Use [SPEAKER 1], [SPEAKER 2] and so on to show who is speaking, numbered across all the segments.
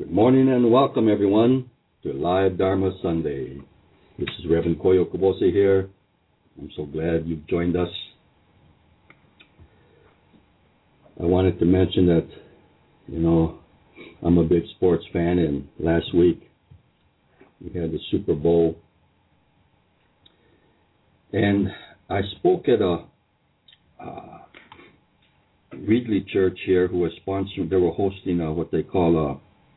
[SPEAKER 1] Good morning and welcome everyone to Live Dharma Sunday. This is Reverend Koyo Kobose here. I'm so glad you've joined us. I wanted to mention that, I'm a big sports fan, and last week we had the Super Bowl. And I spoke at a Reedley Church here who was sponsoring, they were hosting what they call a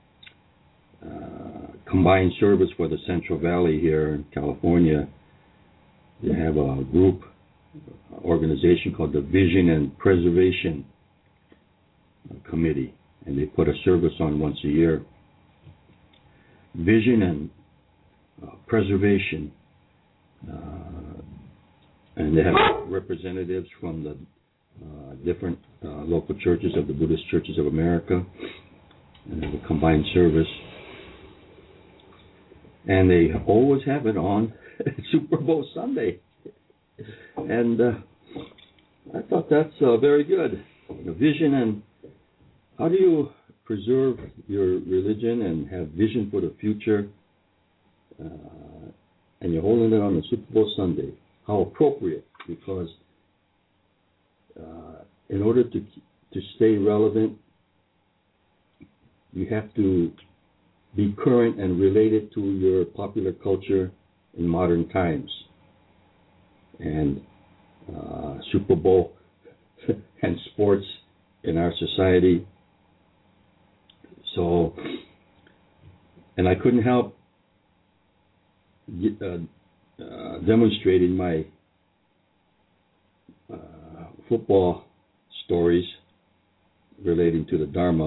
[SPEAKER 1] combined service for the Central Valley here in California. They have a group organization called the Vision and Preservation Committee, and they put a service on once a year. Vision and Preservation, and they have representatives from the different local churches of the Buddhist Churches of America, and they have a combined service. And they always have it on Super Bowl Sunday. And I thought that's very good. The vision, and how do you preserve your religion and have vision for the future? And you're holding it on the Super Bowl Sunday. How appropriate, because in order to stay relevant, you have to be current and related to your popular culture in modern times. And Super Bowl and sports in our society. So, and I couldn't help demonstrating my football stories relating to the Dharma.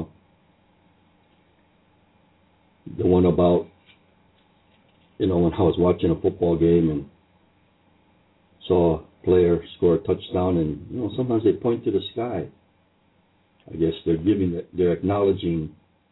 [SPEAKER 1] The one about, when I was watching a football game and saw a player score a touchdown, and sometimes they point to the sky. I guess they're acknowledging,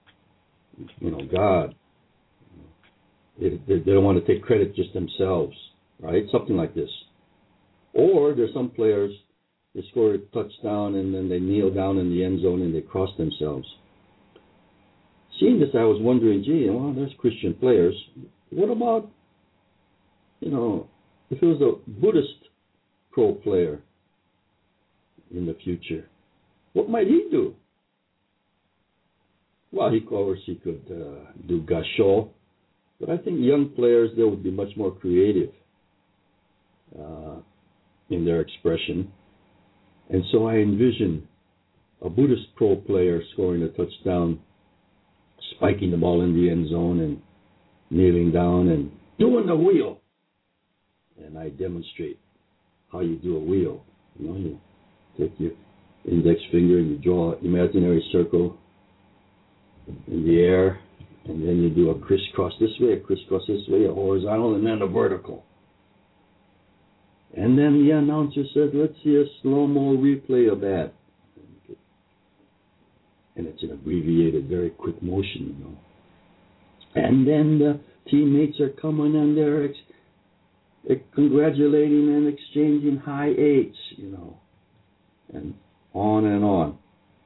[SPEAKER 1] God. They don't want to take credit just themselves, right? Something like this. Or there's some players, they score a touchdown and then they kneel down in the end zone and they cross themselves. Seeing this, I was wondering, there's Christian players. What about, if it was a Buddhist pro player in the future? What might he do? Well, of course, he could do gasho, but I think young players, they would be much more creative in their expression. And so I envision a Buddhist pro player scoring a touchdown, spiking the ball in the end zone and kneeling down and doing the wheel. And I demonstrate how you do a wheel. You take your index finger and you draw an imaginary circle in the air, and then you do a crisscross this way, a crisscross this way, a horizontal, and then a vertical. And then the announcer says, let's see a slow-mo replay of that. And it's an abbreviated, very quick motion, And then the teammates are coming and they're congratulating and exchanging high eights, and on and on.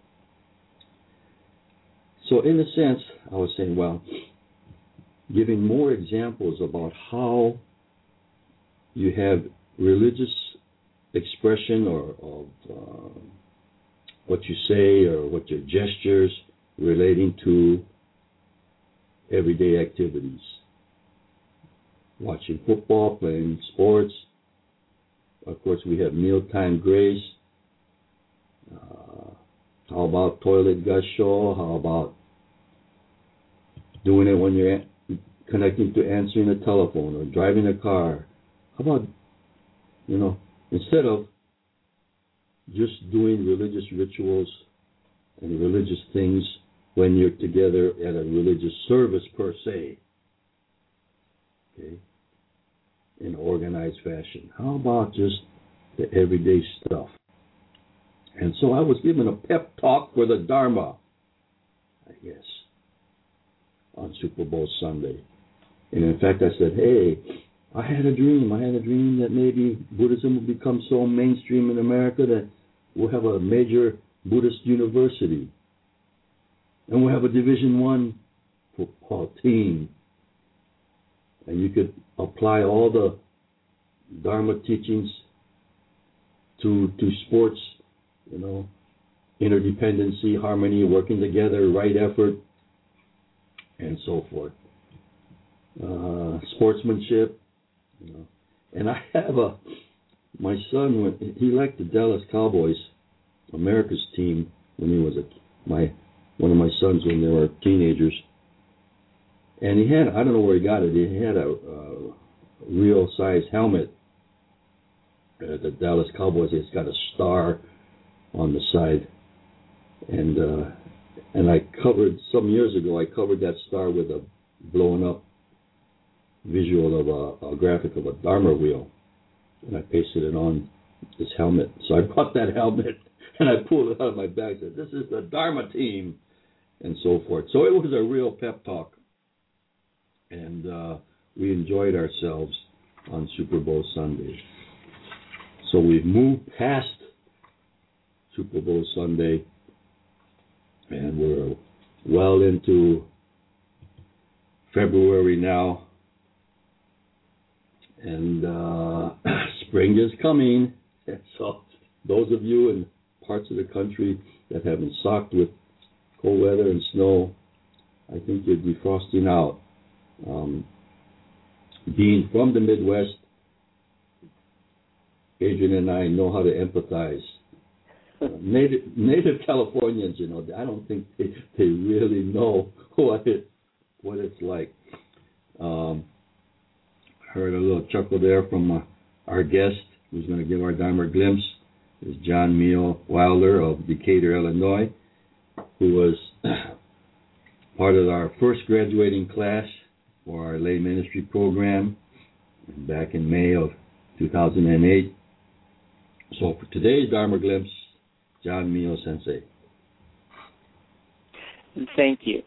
[SPEAKER 1] So in a sense, I was saying, giving more examples about how you have religious expression of what you say or what your gestures relating to everyday activities. Watching football, playing sports. Of course, we have mealtime grace. How about toilet gasho? How about doing it when you're connecting to answering a telephone or driving a car? How about, instead of just doing religious rituals and religious things when you're together at a religious service per se, okay, in organized fashion. How about just the everyday stuff? And so I was given a pep talk for the Dharma, I guess, on Super Bowl Sunday. And in fact, I said, hey, I had a dream. I had a dream that maybe Buddhism will become so mainstream in America that we'll have a major Buddhist university. And we'll have a Division I football team. And you could apply all the Dharma teachings to sports, interdependency, harmony, working together, right effort, and so forth. Sportsmanship, And I have my son, he liked the Dallas Cowboys, America's team, when he was one of my sons when they were teenagers. And he had, I don't know where he got it, he had a real size helmet. The Dallas Cowboys, it's got a star on the side. And I covered, some years ago, I covered that star with a blown up visual of a graphic of a Dharma wheel. And I pasted it on his helmet. So I bought that helmet and I pulled it out of my bag and said, "This is the Dharma team," and so forth. So it was a real pep talk. And we enjoyed ourselves on Super Bowl Sunday. So we've moved past Super Bowl Sunday, and we're well into February now. And spring is coming. So those of you in parts of the country that have been socked with cold weather and snow, I think you're defrosting out. Being from the Midwest, Adrian and I know how to empathize. Native Californians, I don't think they really know what it's like. Heard a little chuckle there from our guest, who's going to give our Dharma glimpse, is John Mio Wilder of Decatur, Illinois, who was part of our first graduating class for our lay ministry program back in May of 2008. So for today's Dharma glimpse, John Mio Sensei.
[SPEAKER 2] Thank you.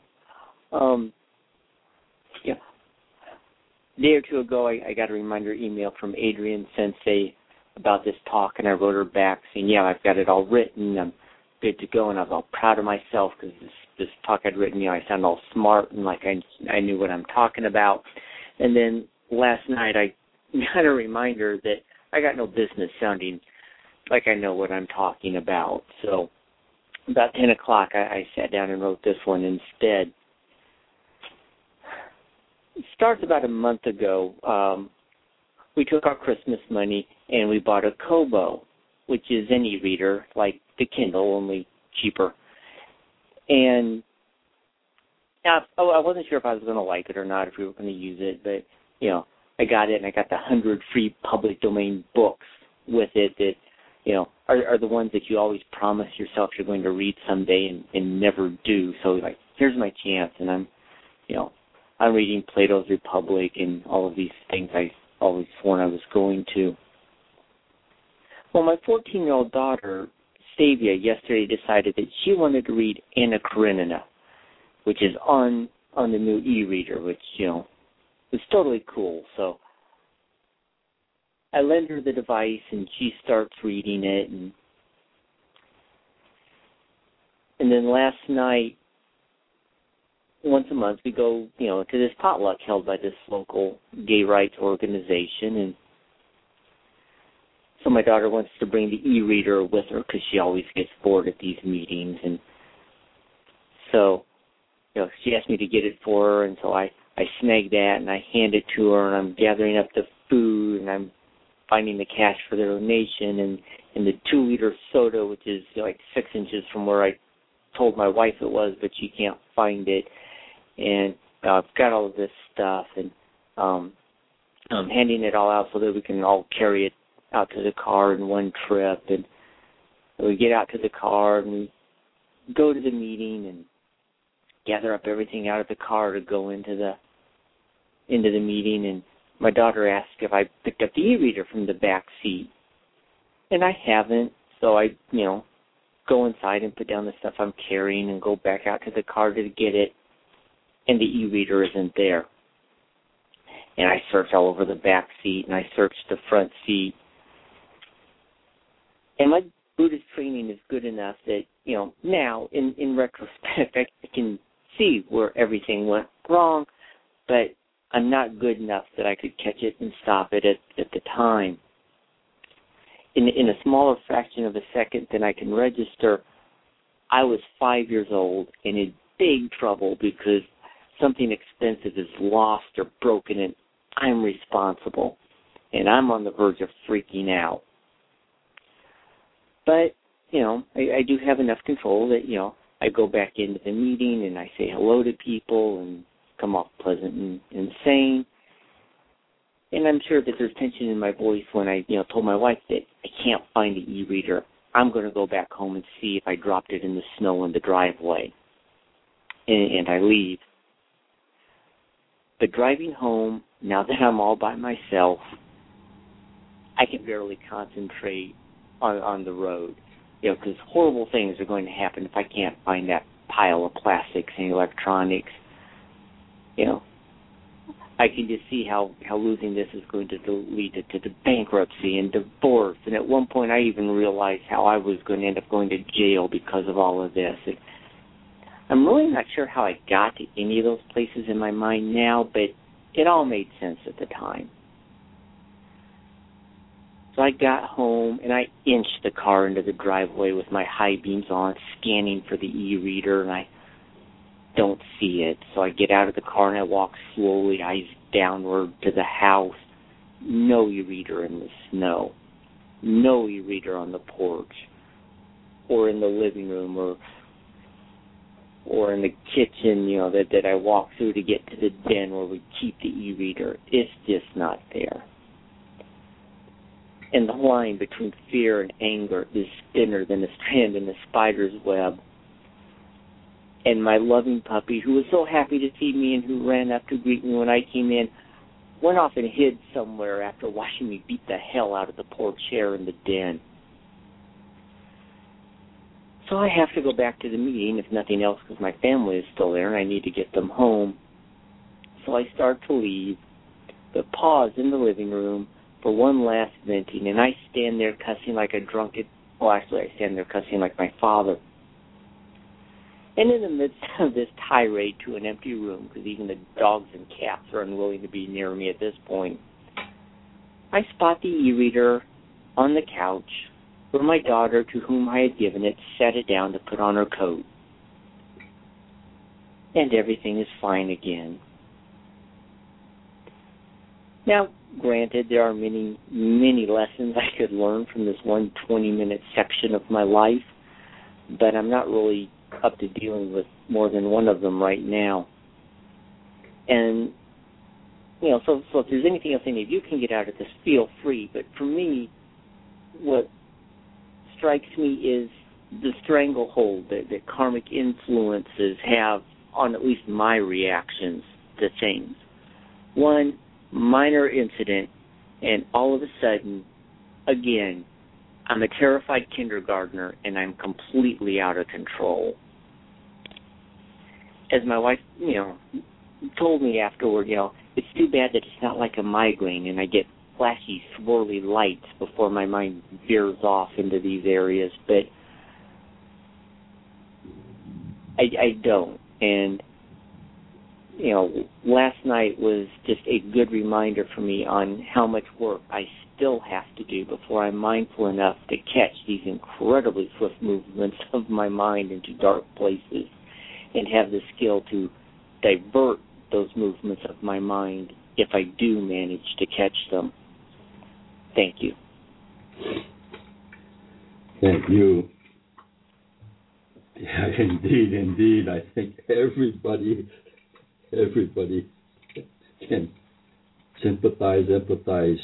[SPEAKER 2] A day or two ago, I got a reminder email from Adrian Sensei about this talk, and I wrote her back saying, "Yeah, I've got it all written. I'm good to go," and I was all proud of myself because this talk I'd written, I sound all smart and like I knew what I'm talking about. And then last night, I got a reminder that I got no business sounding like I know what I'm talking about. So about 10 o'clock, I sat down and wrote this one instead. It starts about a month ago. We took our Christmas money and we bought a Kobo, which is an e-reader like the Kindle, only cheaper. And I wasn't sure if I was going to like it or not, if we were going to use it, but, I got it and I got the 100 free public domain books with it that, are the ones that you always promise yourself you're going to read someday and never do. So, here's my chance, and I'm reading Plato's Republic and all of these things I always sworn I was going to. Well, my 14-year-old daughter, Stavia, yesterday decided that she wanted to read Anna Karenina, which is on the new e-reader, which, is totally cool. So I lend her the device, and she starts reading it. And then last night, once a month, we go, to this potluck held by this local gay rights organization. And so my daughter wants to bring the e-reader with her because she always gets bored at these meetings. And so, she asked me to get it for her, and so I snagged that, and I hand it to her, and I'm gathering up the food, and I'm finding the cash for the donation, and the 2-liter soda, which is 6 inches from where I told my wife it was, but she can't find it. And I've got all of this stuff, and I'm handing it all out so that we can all carry it out to the car in one trip. And we get out to the car, and we go to the meeting and gather up everything out of the car to go into the meeting. And my daughter asked if I picked up the e-reader from the back seat, and I haven't. So I, go inside and put down the stuff I'm carrying and go back out to the car to get it. And the e-reader isn't there. And I searched all over the back seat, and I searched the front seat. And my Buddhist training is good enough that, now, in retrospect, I can see where everything went wrong, but I'm not good enough that I could catch it and stop it at the time. In a smaller fraction of a second than I can register, I was 5 years old and in big trouble because something expensive is lost or broken and I'm responsible. And I'm on the verge of freaking out. But, I do have enough control that, I go back into the meeting and I say hello to people and come off pleasant and sane. And I'm sure that there's tension in my voice when I, told my wife that I can't find the e-reader. I'm going to go back home and see if I dropped it in the snow in the driveway. And I leave. But driving home, now that I'm all by myself, I can barely concentrate on the road. Because horrible things are going to happen if I can't find that pile of plastics and electronics. I can just see how losing this is going to lead to bankruptcy and divorce. And at one point I even realized how I was going to end up going to jail because of all of this. And I'm really not sure how I got to any of those places in my mind now, but it all made sense at the time. So I got home and I inched the car into the driveway with my high beams on, scanning for the e-reader, and I don't see it. So I get out of the car and I walk slowly, eyes downward to the house. No e-reader in the snow. No e-reader on the porch or in the living room or in the kitchen, that I walk through to get to the den where we keep the e-reader. It's just not there. And the line between fear and anger is thinner than a strand in a spider's web. And my loving puppy, who was so happy to see me and who ran up to greet me when I came in, went off and hid somewhere after watching me beat the hell out of the poor chair in the den. So I have to go back to the meeting, if nothing else, because my family is still there and I need to get them home. So I start to leave, but pause in the living room for one last venting, and I stand there cussing like a drunken, I stand there cussing like my father. And in the midst of this tirade to an empty room, because even the dogs and cats are unwilling to be near me at this point, I spot the e-reader on the couch where my daughter, to whom I had given it, set it down to put on her coat. And everything is fine again. Now, granted, there are many, many lessons I could learn from this one 20-minute section of my life, but I'm not really up to dealing with more than one of them right now. And, so if there's anything else any of you can get out of this, feel free. But for me, what strikes me is the stranglehold that karmic influences have on at least my reactions to things. One minor incident, and all of a sudden, again, I'm a terrified kindergartner, and I'm completely out of control. As my wife, told me afterward, it's too bad that it's not like a migraine, and I get flashy, swirly lights before my mind veers off into these areas, but I don't. And, last night was just a good reminder for me on how much work I still have to do before I'm mindful enough to catch these incredibly swift movements of my mind into dark places and have the skill to divert those movements of my mind if I do manage to catch them. Thank you.
[SPEAKER 1] Thank you. Yeah, indeed. I think everybody can sympathize, empathize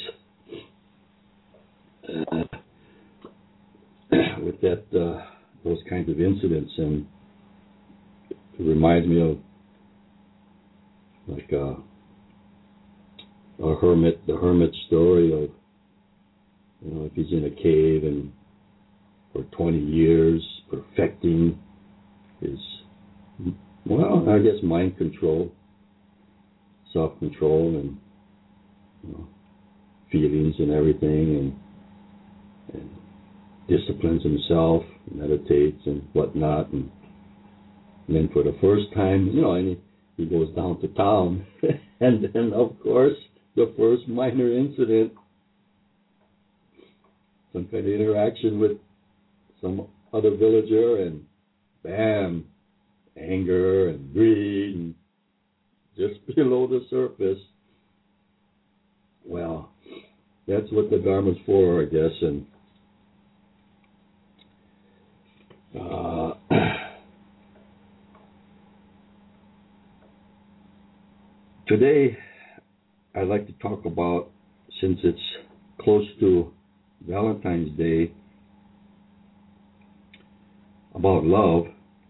[SPEAKER 1] with those kinds of incidents, and it reminds me of like the hermit story of if he's in a cave and for 20 years perfecting his mind control, self-control, and feelings and everything, and disciplines himself, meditates and whatnot, and then for the first time, and he goes down to town. And then, of course, the first minor incident, some kind of interaction with some other villager, and bam, anger and greed, and just below the surface. Well, that's what the Dharma's for, I guess. And today, I'd like to talk about, since it's close to Valentine's Day, about love.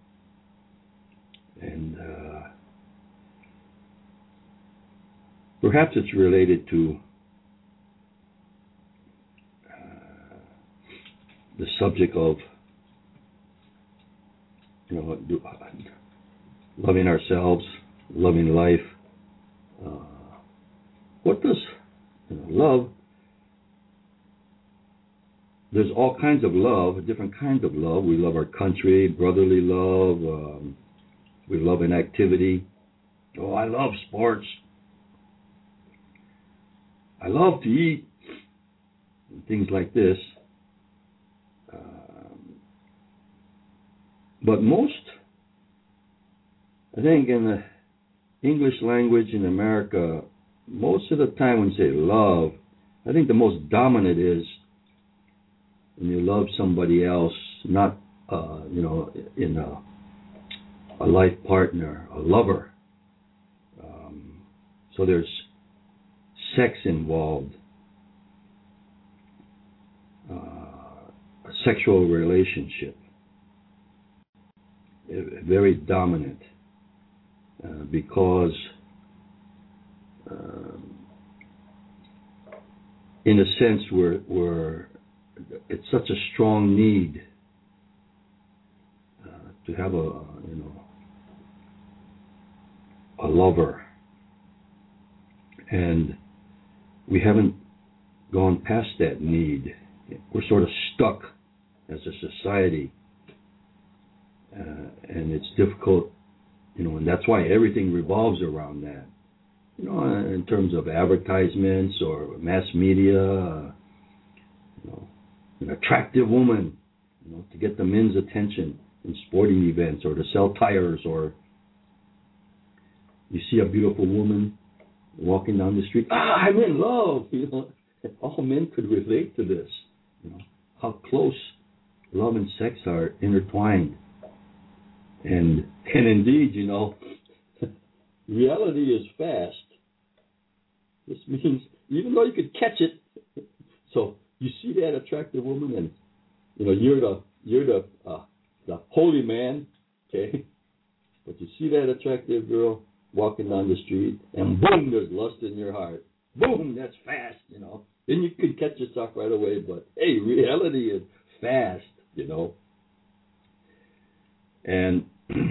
[SPEAKER 1] And perhaps it's related to the subject of, loving ourselves, loving life. What does love? There's all kinds of love, different kinds of love. We love our country, brotherly love. We love an activity. Oh, I love sports. I love to eat. And things like this. But most, I think in the English language in America, most of the time when you say love, I think the most dominant is when you love somebody else, not, in a life partner, a lover. So there's sex involved, a sexual relationship, very dominant, because in a sense we're it's such a strong need to have a lover, and we haven't gone past that need. We're sort of stuck as a society, and it's difficult, and that's why everything revolves around that. In terms of advertisements or mass media, an attractive woman, to get the men's attention in sporting events, or to sell tires, or you see a beautiful woman walking down the street. I'm in love. All men could relate to this. How close love and sex are intertwined, and indeed, reality is fast. This means even though you could catch it, so you see that attractive woman, and you're the holy man, okay? But you see that attractive girl walking down the street, and boom, there's lust in your heart. Boom, that's fast, Then you could catch yourself right away, but hey, reality is fast, And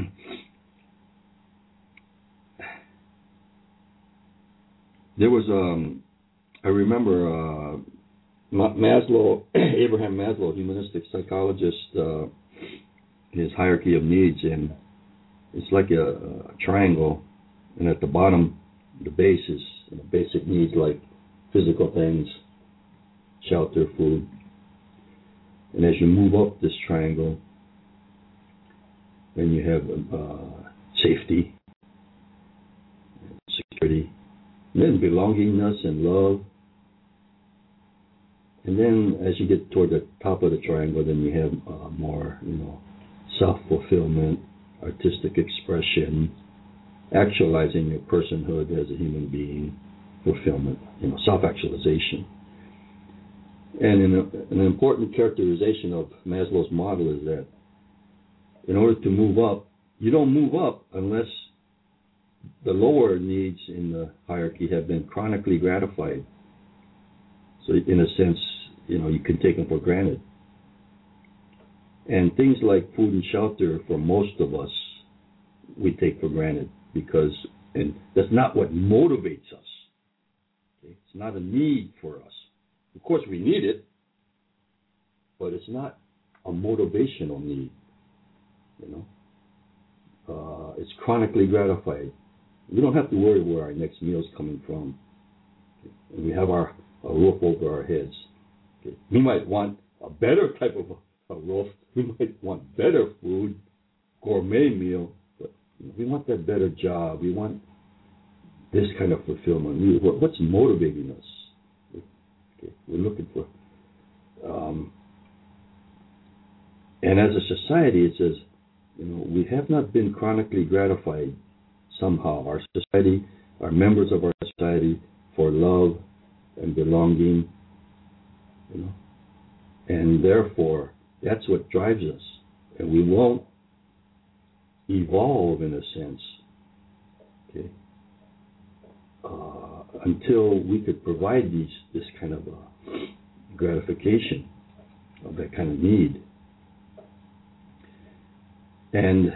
[SPEAKER 1] there was, I remember Maslow, Abraham Maslow, humanistic psychologist, his hierarchy of needs, and it's like a triangle, and at the bottom, the base is basic needs like physical things, shelter, food, and as you move up this triangle, then you have safety, security, and then belongingness and love. And then as you get toward the top of the triangle, then you have more, self-fulfillment, artistic expression, actualizing your personhood as a human being, fulfillment, self-actualization. And an important characterization of Maslow's model is that in order to move up, you don't move up unless the lower needs in the hierarchy have been chronically gratified. So in a sense, you can take them for granted. And things like food and shelter, for most of us, we take for granted and that's not what motivates us. Okay? It's not a need for us. Of course, we need it, but it's not a motivational need. It's chronically gratified. We don't have to worry where our next meal is coming from. Okay? And we have a roof over our heads. Okay? We might want a better type of a roof. We might want better food, gourmet meal, but we want that better job. We want this kind of fulfillment. What's motivating us? Okay? We're looking for. And as a society, it says, we have not been chronically gratified somehow. Our society, our members of our society, for love and belonging, and therefore that's what drives us, and we won't evolve in a sense, okay, until we could provide this kind of gratification of that kind of need. And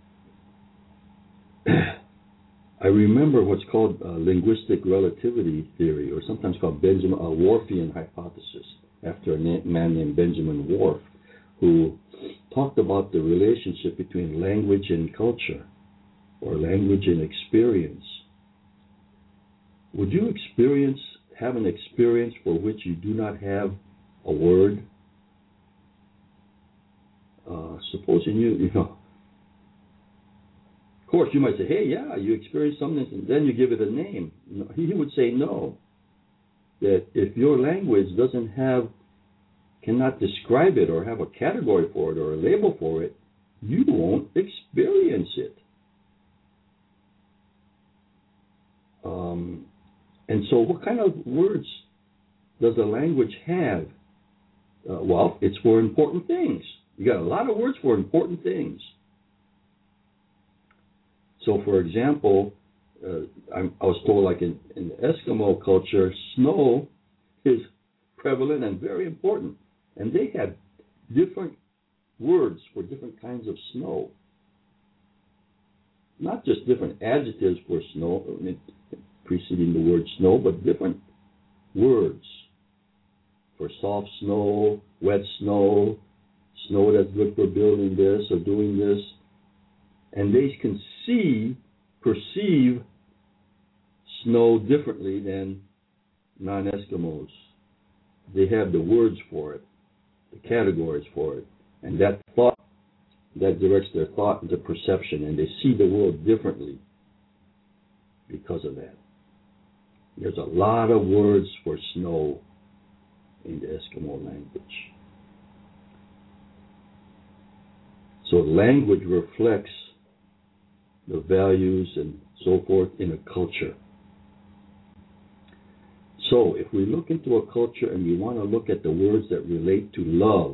[SPEAKER 1] I remember what's called linguistic relativity theory, or sometimes called Whorfian hypothesis, after a man named Benjamin Whorf, who talked about the relationship between language and culture, or language and experience. Would you have an experience for which you do not have a word? Supposing you of course, you might say, hey, yeah, you experienced something, and then you give it a name. He would say no. That if your language cannot describe it or have a category for it or a label for it, you won't experience it. And so what kind of words does a language have? Well, it's for important things. You got a lot of words for important things. So, for example, I was told, like in the Eskimo culture, snow is prevalent and very important. And they had different words for different kinds of snow. Not just different adjectives for snow, preceding the word snow, but different words for soft snow, wet snow, snow that's good for building this or doing this. And they can perceive snow differently than non-Eskimos. They have the words for it, the categories for it, and that directs their thought into perception, and they see the world differently because of that. There's a lot of words for snow in the Eskimo language. So language reflects the values and so forth in a culture. So if we look into a culture and we want to look at the words that relate to love,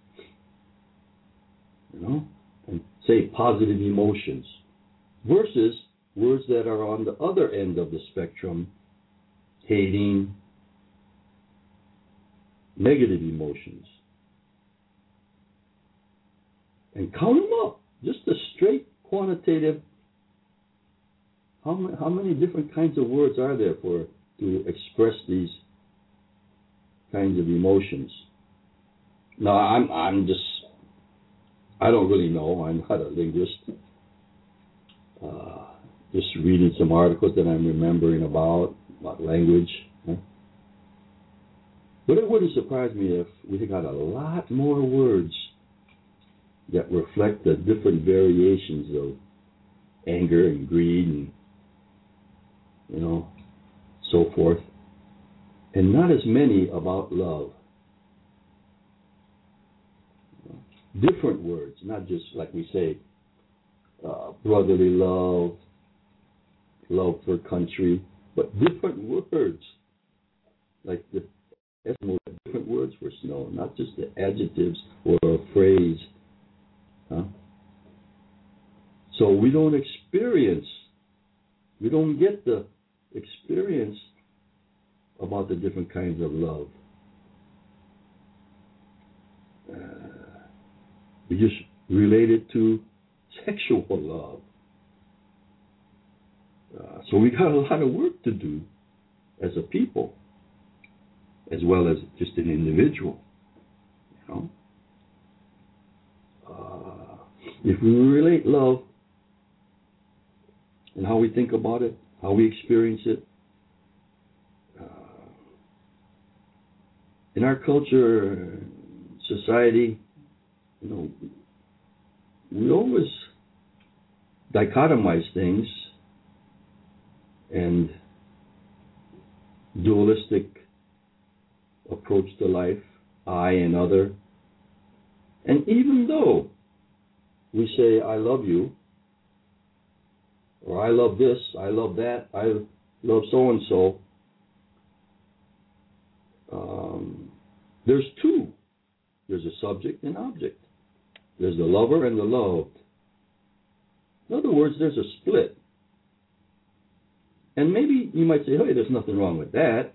[SPEAKER 1] and say positive emotions, versus words that are on the other end of the spectrum, hating, negative emotions, and count them up, just a straight quantitative. How many different kinds of words are there to express these kinds of emotions? Now, I don't really know. I'm not a linguist. Just reading some articles that I'm remembering about language. But it wouldn't surprise me if we got a lot more words that reflect the different variations of anger and greed and so forth, and not as many about love. Different words, not just like we say, brotherly love, love for country, but different words. Like the Eskimos have different words for snow, not just the adjectives or a phrase. So we don't get the experience about the different kinds of love. We just relate it to sexual love. So we got a lot of work to do as a people, as well as just an individual. If we relate love and how we think about it, how we experience it. In our culture, society, we always dichotomize things and dualistic approach to life, I and other. And even though we say, I love you, or I love this, I love that, I love so-and-so, there's two. There's a subject and object. There's the lover and the loved. In other words, there's a split. And maybe you might say, hey, there's nothing wrong with that.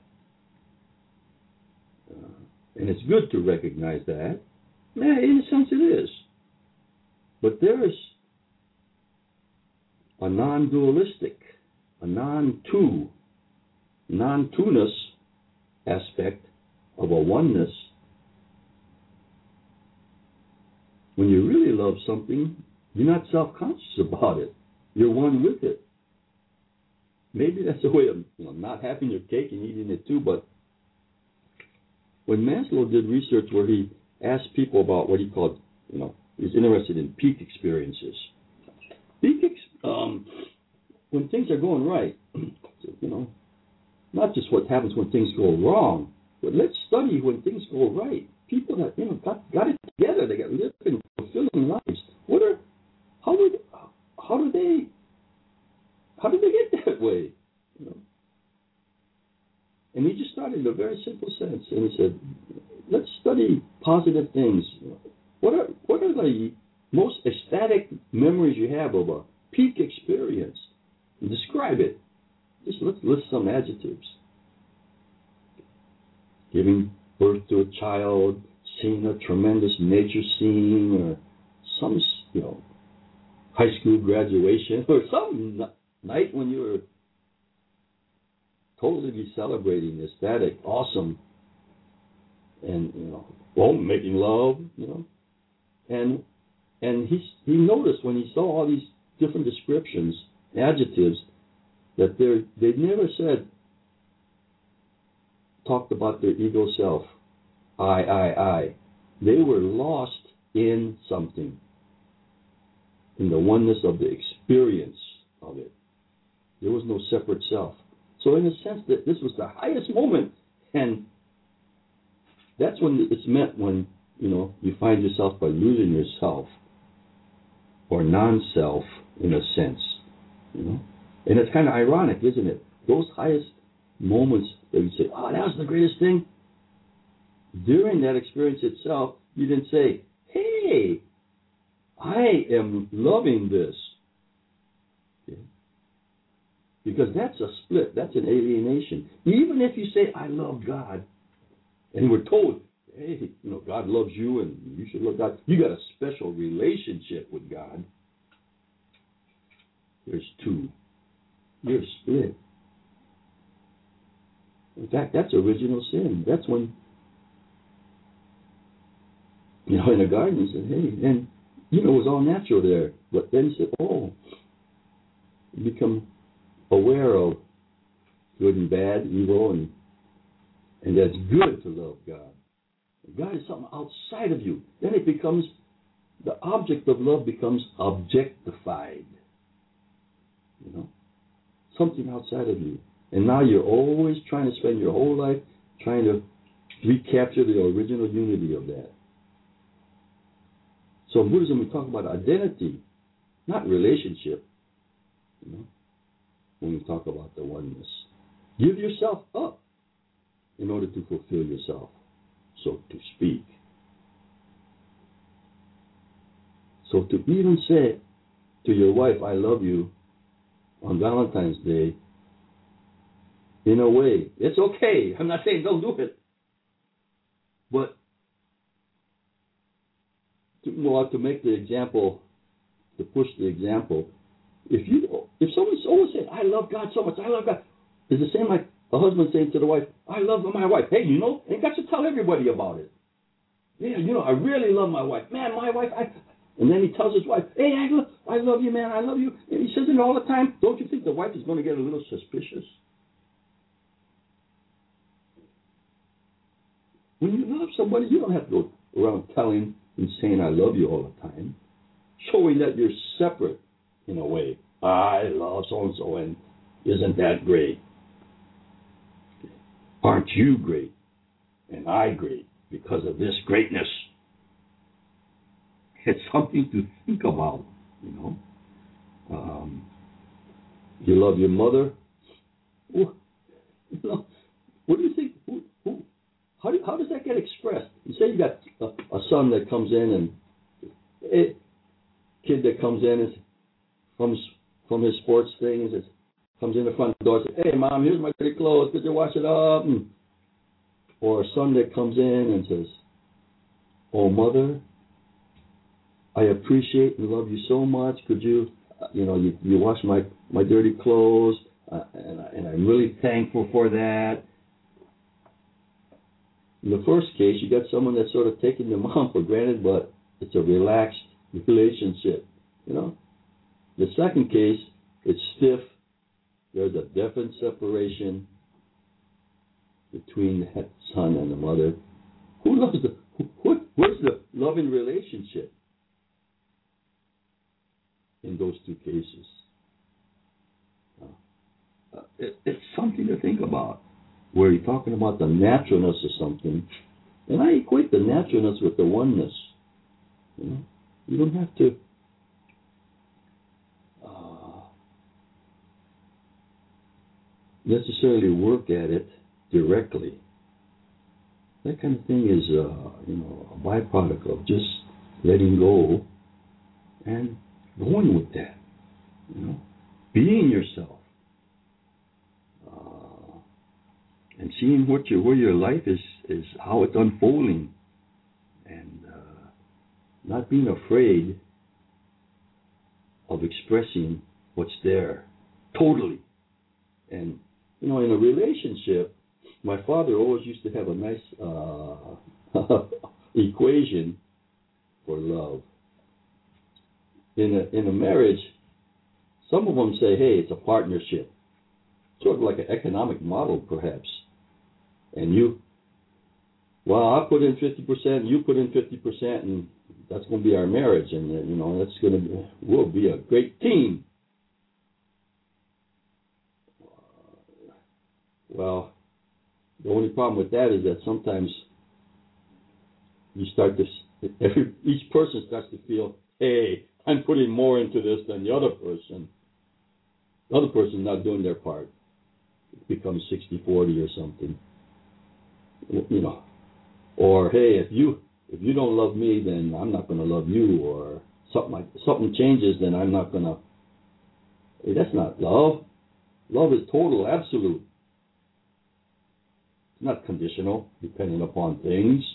[SPEAKER 1] And it's good to recognize that. Yeah, in a sense it is. But there is a non-dualistic, a non-two, non-two-ness aspect of a oneness. When you really love something, you're not self-conscious about it. You're one with it. Maybe that's a way of not having your cake and eating it too, but when Maslow did research where he asked people about what he called, he's interested in peak experiences. When things are going right, not just what happens when things go wrong, but let's study when things go right. People that got it together, they got living, fulfilling lives. How do they get that way? And he just started in a very simple sense, and he said, let's study positive things. What are the most ecstatic memories you have of a peak experience? And describe it. Just let's list some adjectives. Giving birth to a child, seeing a tremendous nature scene, or some, high school graduation, or some night when you were totally celebrating, ecstatic, awesome, and making love, and he noticed when he saw all these different descriptions, adjectives, that they never talked about their ego self, I. They were lost in something, in the oneness of the experience of it. There was no separate self. So in a sense that this was the highest moment, and that's when it's meant when, you find yourself by losing yourself, or non-self in a sense, And it's kind of ironic, isn't it? Those highest moments that you say, oh, that was the greatest thing. During that experience itself, you didn't say, hey, I am loving this. Okay? Because that's a split. That's an alienation. Even if you say, I love God, and we're told, hey, God loves you and you should love God. You got a special relationship with God. There's two. You're split. In fact, that's original sin. That's when, in the garden, he said, hey, and, it was all natural there. But then he said, you become aware of good and bad, evil, and that's good to love God. God is something outside of you. Then it becomes, the object of love becomes objectified. Something outside of you. And now you're always trying to spend your whole life trying to recapture the original unity of that. So in Buddhism, we talk about identity, not relationship, when we talk about the oneness. Give yourself up in order to fulfill yourself, so to speak. So to even say to your wife, I love you, on Valentine's Day, in a way, it's okay. I'm not saying don't do it. But to make the example, to push the example, if someone's always saying, I love God so much, I love God, it's the same like a husband saying to the wife, I love my wife. Hey, ain't got to tell everybody about it. Yeah, I really love my wife. Man, my wife, And then he tells his wife, hey, I love you, man, I love you. And he says it all the time. Don't you think the wife is going to get a little suspicious? When you love somebody, you don't have to go around telling and saying I love you all the time. Showing that you're separate in a way. I love so-and-so, and isn't that great? Aren't you great? And I great because of this greatness. It's something to think about, you know. You love your mother. You know, what do you think? How does that get expressed? You say you got a son that comes in and a kid that comes in and from his sports thing and says, comes in the front door and says, hey, Mom, here's my dirty clothes. Could you wash it up? Or a son that comes in and says, oh, Mother, I appreciate and love you so much. Could you, you wash my dirty clothes, and I'm really thankful for that. In the first case, you got someone that's sort of taking the mom for granted, but it's a relaxed relationship, you know. The second case, it's stiff. There's a definite separation between the son and the mother. Who loves where's the loving relationship in those two cases? It's something to think about. Where you're talking about the naturalness of something, and I equate the naturalness with the oneness. You know, you don't have to necessarily work at it directly. That kind of thing is, a byproduct of just letting go and going with that. You know, being yourself. And seeing where your life is how it's unfolding, and not being afraid of expressing what's there totally. And in a relationship, my father always used to have a nice equation for love. In a marriage, some of them say, hey, it's a partnership, sort of like an economic model, perhaps. And I put in 50%, you put in 50%, and that's going to be our marriage, and we'll be a great team. Well, the only problem with that is that sometimes each person starts to feel, hey, I'm putting more into this than the other person. The other person's not doing their part. It becomes 60-40 or something. Or hey, if you don't love me, then I'm not going to love you, or something changes, then I'm not going to. Hey, that's not love. Love is total, absolute. It's not conditional, dependent upon things.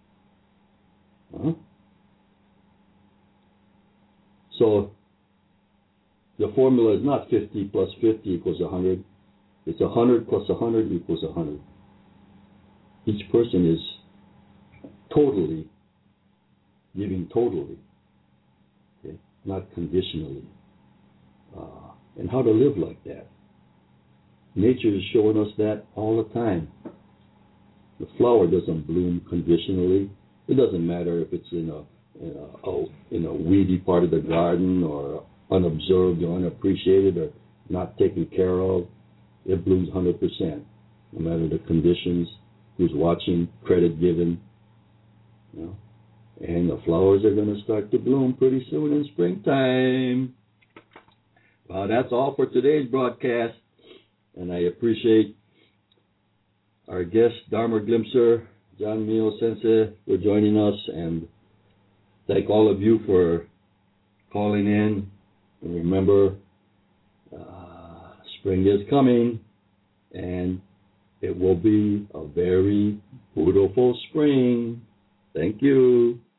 [SPEAKER 1] So the formula is not 50 plus 50 equals 100. It's 100 plus 100 equals 100. Each person is totally giving totally, okay? Not conditionally. And how to live like that. Nature is showing us that all the time. The flower doesn't bloom conditionally. It doesn't matter if it's in a weedy part of the garden, or unobserved or unappreciated or not taken care of. It blooms 100%, no matter the conditions. Who's watching, credit given, and the flowers are going to start to bloom pretty soon in springtime. Well, that's all for today's broadcast, and I appreciate our guest, Dharma Glimpser, John Mio Sensei, for joining us, and thank all of you for calling in. And remember, spring is coming, and it will be a very beautiful spring. Thank you.